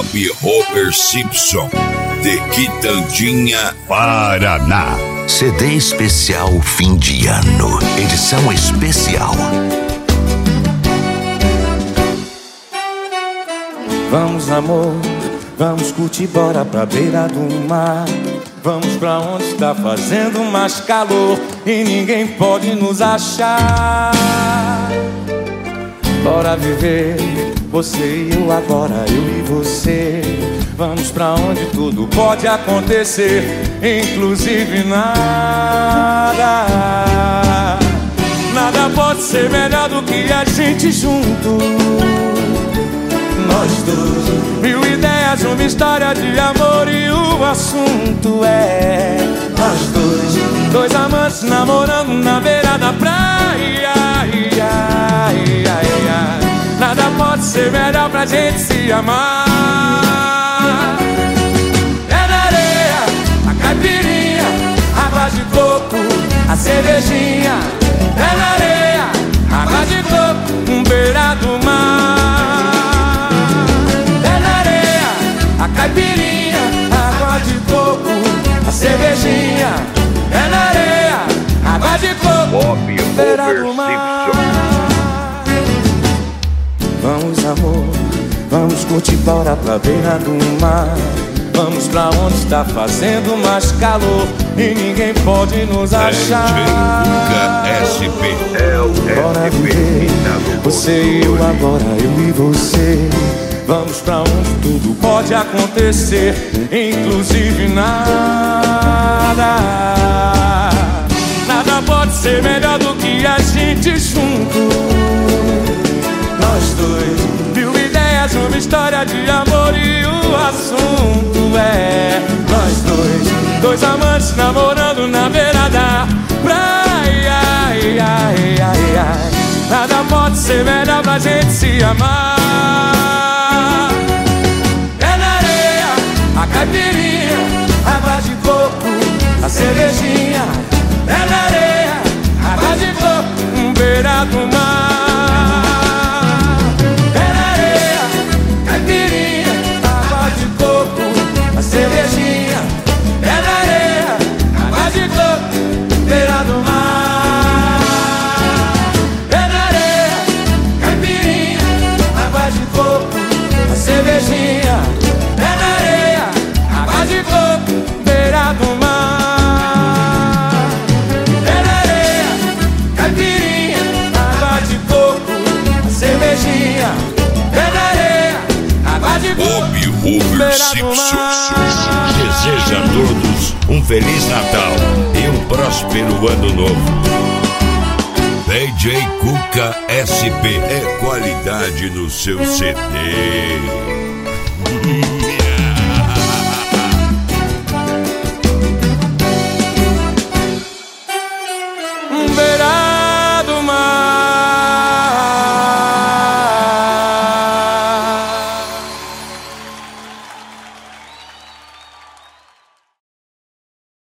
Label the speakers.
Speaker 1: Bob Robert Simpson, de Quitandinha,
Speaker 2: Paraná.
Speaker 3: CD especial fim de ano, edição especial.
Speaker 4: Vamos, amor, vamos curtir, bora pra beira do mar. Vamos pra onde está fazendo mais calor e ninguém pode nos achar. Bora viver, você e eu agora, eu e você. Vamos pra onde tudo pode acontecer, inclusive nada. Nada pode ser melhor do que a gente junto. Nós dois, 1000 ideias, uma história de amor e o assunto é nós dois amantes namorando na beira da praia. Nada pode ser melhor pra gente se amar. É na areia, a caipirinha, água de coco, a cervejinha. É na areia, água de coco, beira do mar. É na areia, a caipirinha, água de coco, a cervejinha. É na areia, água de coco,
Speaker 2: Bob
Speaker 4: beira
Speaker 2: Robert
Speaker 4: do mar.
Speaker 2: Simpson.
Speaker 4: Vamos, amor, vamos curtir, bora pra beira do mar. Vamos pra onde está fazendo mais calor e ninguém pode nos achar.
Speaker 1: SP.
Speaker 4: Bora viver, você e eu agora, eu e você. Vamos pra onde tudo pode acontecer, inclusive nada. Nada pode ser melhor do que a gente junto. Nós dois, 1000 ideias, uma história de amor e o assunto é nós dois amantes namorando na beira da praia. Nada pode ser melhor pra gente se amar. É na areia, a caipirinha, água de coco, a cervejinha. É na areia, água de coco, beira do mar. Cervejinha, é na areia, água de coco, beira do mar. É na areia, caipirinha, água de coco, a cervejinha. É na areia, água de coco, beira do mar. É na areia, caipirinha, água de coco, a cervejinha. É na areia, água de coco,
Speaker 1: Bob Robert Simpson.
Speaker 2: Deseja a todos um Feliz Natal e um próspero Ano Novo.
Speaker 1: DJ Cuca SP é qualidade no seu CD.